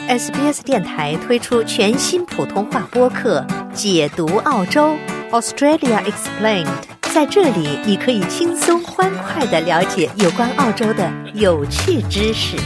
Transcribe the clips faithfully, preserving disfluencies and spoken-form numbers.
S B S 电台推出全新普通话播客《解读澳洲 Australia Explained》，在这里你可以轻松欢快地了解有关澳洲的有趣知识。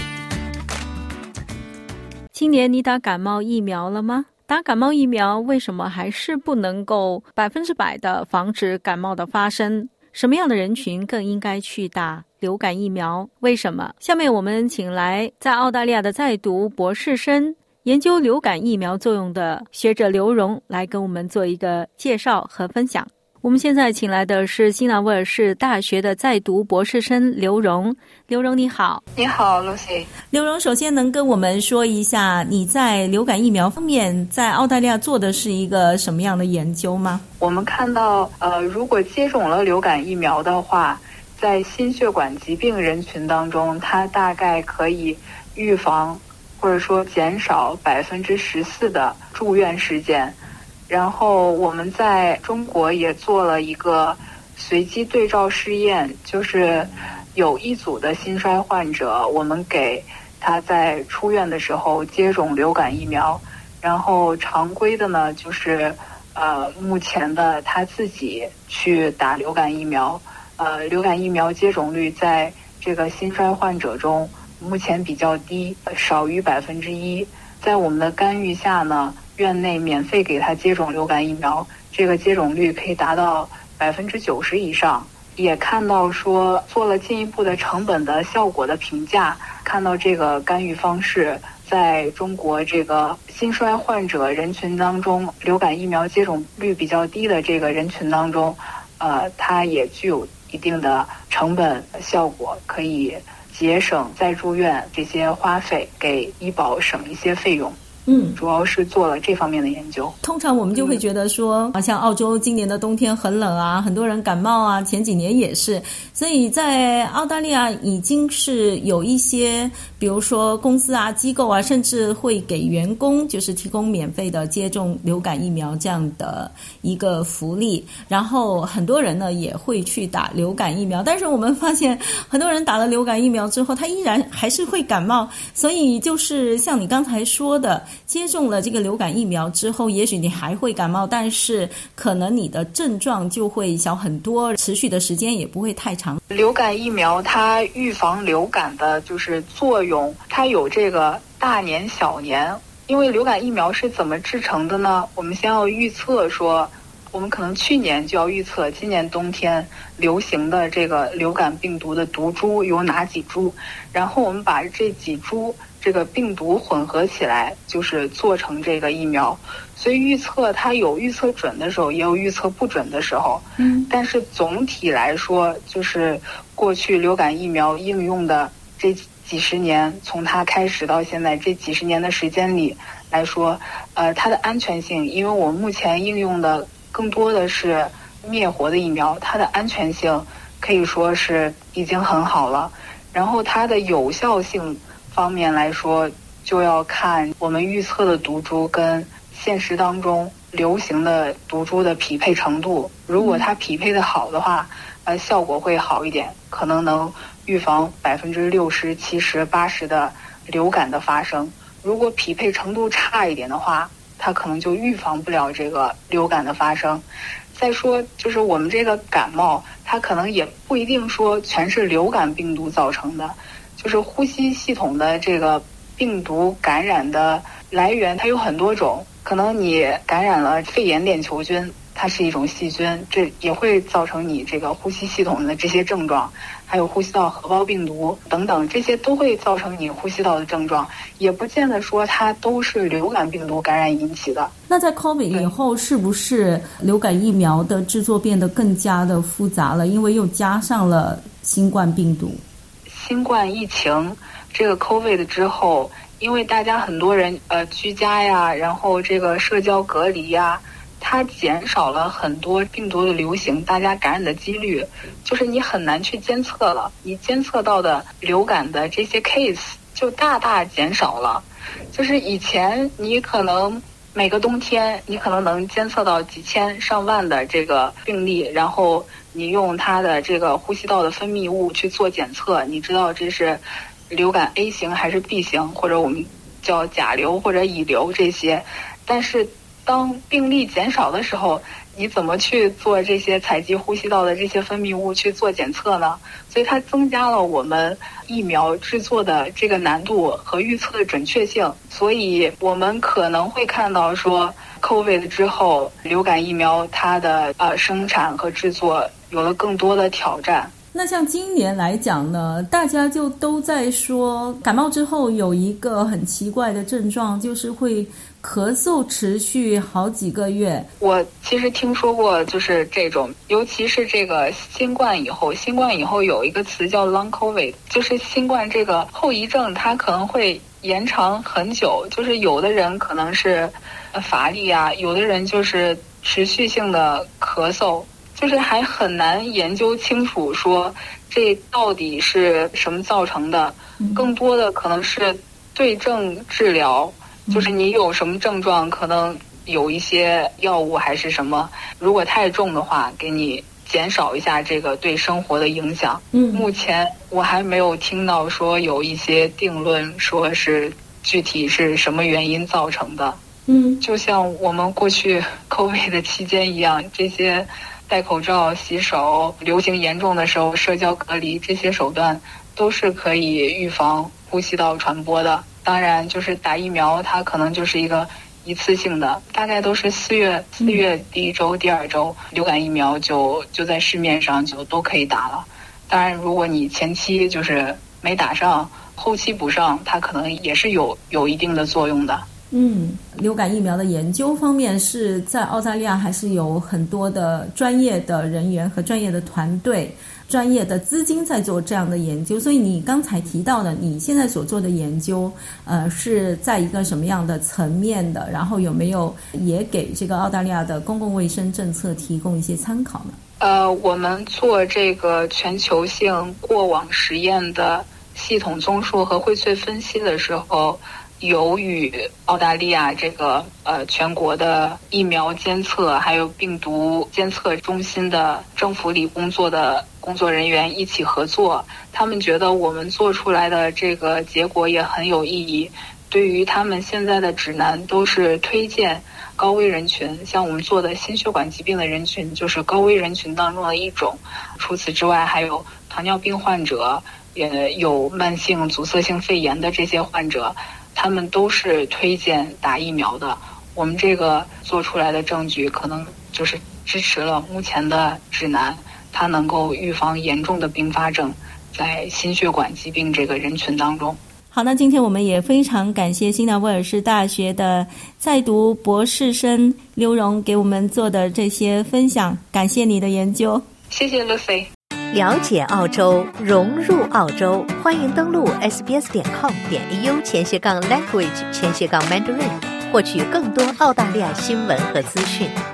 今年你打感冒疫苗了吗？打感冒疫苗为什么还是不能够百分之百的防止感冒的发生？什么样的人群更应该去打流感疫苗？为什么？下面我们请来在澳大利亚的在读博士生、研究流感疫苗作用的学者刘荣来跟我们做一个介绍和分享。我们现在请来的是新南威尔士大学的在读博士生刘荣。刘荣你好。 你好 Lucy。 刘荣首先能跟我们说一下你在流感疫苗方面在澳大利亚做的是一个什么样的研究吗？ 我们看到呃，如果接种了流感疫苗的话，在心血管疾病人群当中，它大概可以预防或者说减少百分之十四的住院事件。然后我们在中国也做了一个随机对照试验，就是有一组的心衰患者，我们给他在出院的时候接种流感疫苗，然后常规的呢就是呃目前的他自己去打流感疫苗。呃流感疫苗接种率在这个心衰患者中目前比较低，少于百分之一。在我们的干预下呢，院内免费给他接种流感疫苗，这个接种率可以达到百分之九十以上。也看到说做了进一步的成本的效果的评价，看到这个干预方式在中国这个心衰患者人群当中，流感疫苗接种率比较低的这个人群当中，呃，它也具有一定的成本效果，可以节省再住院这些花费，给医保省一些费用。嗯，主要是做了这方面的研究。 通常我们就会觉得说，嗯、像澳洲今年的冬天很冷啊，很多人感冒啊，前几年也是，所以在澳大利亚已经是有一些，比如说公司啊、机构啊，甚至会给员工就是提供免费的接种流感疫苗这样的一个福利，然后很多人呢也会去打流感疫苗，但是我们发现很多人打了流感疫苗之后，他依然还是会感冒，所以就是像你刚才说的，接种了这个流感疫苗之后，也许你还会感冒，但是可能你的症状就会小很多，持续的时间也不会太长。 流感疫苗它预防流感的就是作用，它有这个大年小年。因为流感疫苗是怎么制成的呢？我们先要预测说，我们可能去年就要预测今年冬天流行的这个流感病毒的毒株有哪几株，然后我们把这几株这个病毒混合起来，就是做成这个疫苗。所以预测它有预测准的时候，也有预测不准的时候。嗯，但是总体来说，就是过去流感疫苗应用的这几十年，从它开始到现在这几十年的时间里来说，呃，它的安全性，因为我们目前应用的更多的是灭活的疫苗，它的安全性可以说是已经很好了。然后它的有效性方面来说，就要看我们预测的毒株跟现实当中流行的毒株的匹配程度。如果它匹配的好的话，呃，效果会好一点，可能能预防百分之六十、七十、八十的流感的发生。如果匹配程度差一点的话，它可能就预防不了这个流感的发生。再说就是我们这个感冒，它可能也不一定说全是流感病毒造成的，就是呼吸系统的这个病毒感染的来源它有很多种，可能你感染了肺炎链球菌，它是一种细菌，这也会造成你这个呼吸系统的这些症状，还有呼吸道合胞病毒等等，这些都会造成你呼吸道的症状，也不见得说它都是流感病毒感染引起的。 那在 COVID 以后，是不是流感疫苗的制作变得更加的复杂了？因为又加上了新冠病毒。 新冠疫情这个 COVID 之后，因为大家很多人呃居家呀，然后这个社交隔离呀，它减少了很多病毒的流行，大家感染的几率就是你很难去监测了，你监测到的流感的这些 case 就大大减少了。就是以前你可能每个冬天你可能能监测到几千上万的这个病例，然后你用它的这个呼吸道的分泌物去做检测，你知道这是流感 A 型还是 B 型，或者我们叫甲流或者乙流这些。但是当病例减少的时候，你怎么去做这些采集呼吸道的这些分泌物去做检测呢？所以它增加了我们疫苗制作的这个难度和预测的准确性。所以我们可能会看到说 COVID 之后，流感疫苗它的呃生产和制作有了更多的挑战。 那像今年来讲呢，大家就都在说感冒之后有一个很奇怪的症状，就是会咳嗽持续好几个月。 我其实听说过就是这种，尤其是这个新冠以后，新冠以后有一个词叫 long COVID， 就是新冠这个后遗症它可能会延长很久，就是有的人可能是乏力啊，有的人就是持续性的咳嗽，就是还很难研究清楚说这到底是什么造成的，更多的可能是对症治疗，就是你有什么症状，可能有一些药物还是什么，如果太重的话，给你减少一下这个对生活的影响。 嗯， 目前我还没有听到说有一些定论，说是具体是什么原因造成的。 嗯， 就像我们过去 COVID 的期间一样，这些戴口罩、洗手，流行严重的时候社交隔离，这些手段都是可以预防呼吸道传播的。当然就是打疫苗它可能就是一个一次性的，大概都是四月四月第一周、第二周，流感疫苗就就在市面上就都可以打了。当然如果你前期就是没打上，后期补上，它可能也是有有一定的作用的。 嗯，流感疫苗的研究方面是在澳大利亚还是有很多的专业的人员和专业的团队、专业的资金在做这样的研究。所以你刚才提到的你现在所做的研究呃，是在一个什么样的层面的，然后有没有也给这个澳大利亚的公共卫生政策提供一些参考呢？ 呃，我们做这个全球性过往实验的系统综述和荟萃分析的时候，有与澳大利亚这个呃全国的疫苗监测还有病毒监测中心的政府里工作的工作人员一起合作，他们觉得我们做出来的这个结果也很有意义，对于他们现在的指南都是推荐高危人群，像我们做的心血管疾病的人群就是高危人群当中的一种。除此之外还有糖尿病患者，也有慢性阻塞性肺炎的这些患者，他们都是推荐打疫苗的。我们这个做出来的证据可能就是支持了目前的指南，它能够预防严重的并发症在心血管疾病这个人群当中。 好，那今天我们也非常感谢新南威尔士大学的在读博士生刘荣给我们做的这些分享，感谢你的研究。 谢谢 Lucy。 了解澳洲，融入澳洲，欢迎登录 s b s 点 com 点 a u 前斜杠 language 前斜杠 mandarin， 获取更多澳大利亚新闻和资讯。